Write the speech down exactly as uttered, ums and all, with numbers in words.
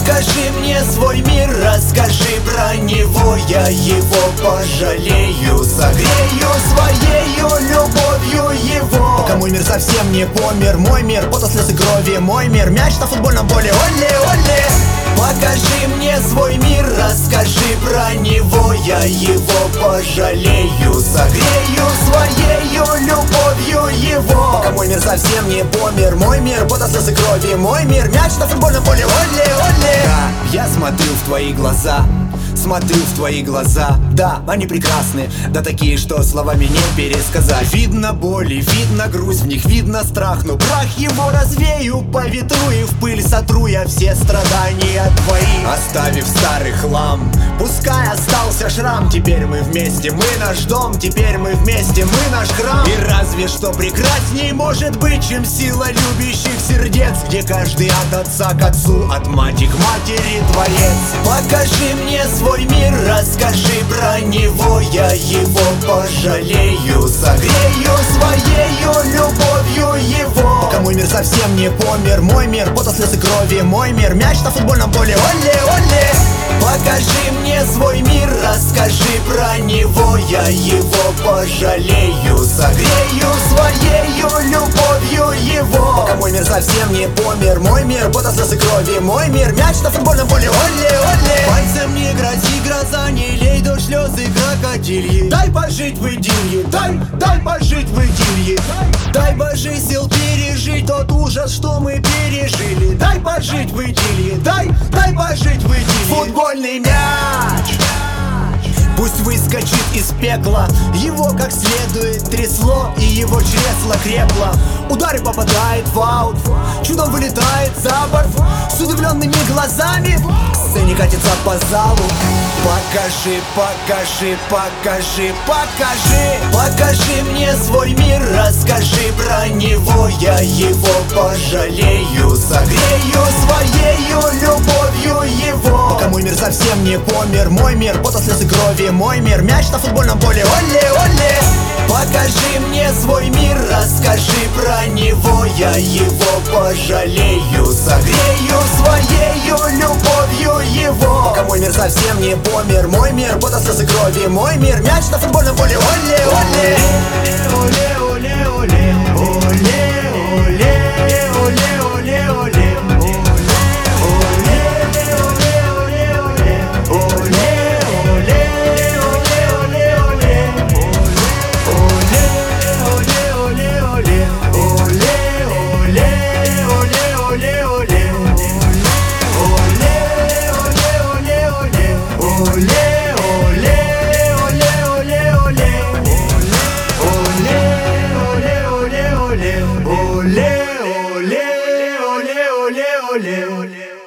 Покажи мне свой мир, расскажи про него, я его пожалею, согрею своею любовью его. Пока мой мир совсем не помер, мой мир, пота, слезы, крови, мой мир, мяч на футбольном поле, оле, оле. Покажи мне свой мир, расскажи про него, я его пожалею, согрею своею любовью его. Пока мой мир совсем не помер, мой мир, пота, слезы, крови, мой мир, мяч на футбольном поле, оле, оле. Да, я смотрю в твои глаза, смотрю в твои глаза, да, они прекрасны, да такие, что словами не пересказать. Видно боли, видно грусть, в них видно страх, но прах его развею по ветру и в пыль сотру я все страдания твои, оставив старый хлам. Пускай остался шрам, теперь мы вместе, мы наш дом, теперь мы вместе, мы наш храм. И разве что прекрасней может быть, чем сила любящих сердец, где каждый от отца к отцу, от мати к матери творец. Покажи мне свой мир, расскажи про него, я его пожалею, согрею своею любовью его. Пока мой мир совсем не помер, мой мир, пота, слезы, крови, мой мир, мяч на футбольном поле, оле, оле. Покажи мне свой мир, расскажи про него, я его пожалею, согрею своею любовью его. Пока мой мир совсем не помер, мой мир, пота, слезы, крови, мой мир, мяч на футбольном поле, оле, оле. Пальцем не грози гроза, не лей дождь, слезы крокодильи. Дай пожить в идиллии, дай, дай пожить в идиллии. Дай Боже сил пережить тот ужас, что мы пережили. Дай пожить в идиллии, дай, дай пожить в идиллии. Футбольный мяч пусть выскочит из пекла, его как следует трясло, и его чресло крепло. Удар попадает в аут, чудом вылетает за борт, с удивленными глазами к сцене катится по залу. Покажи, покажи, покажи, покажи. Покажи мне свой мир, расскажи про него, я его пожалею, согрею своею любовью его. Пока мой мир совсем не помер, мой мир, пота, слезы, крови, мой мир, мяч на футбольном поле, оле, оле. Покажи мне свой мир, расскажи про него, я его пожалею, согрею своею любовью его. Пока мой мир совсем не помер, мой мир, пота, слезы, крови, мой мир, мяч на футбольном поле, оле, оле. Оле, оле, оле, оле, оле, оле, оле, оле. Ole, ole, ole, ole, ole, ole.